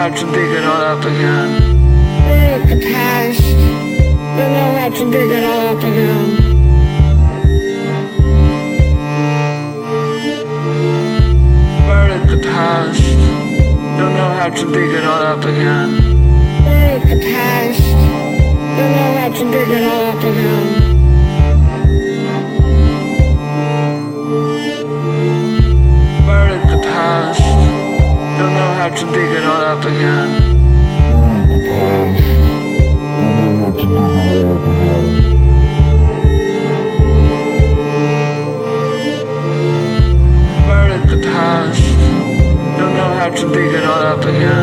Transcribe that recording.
how to dig it all up again. Burn the past. Don't know how to dig it all up again. Burn the past. Don't know how to dig it all up again.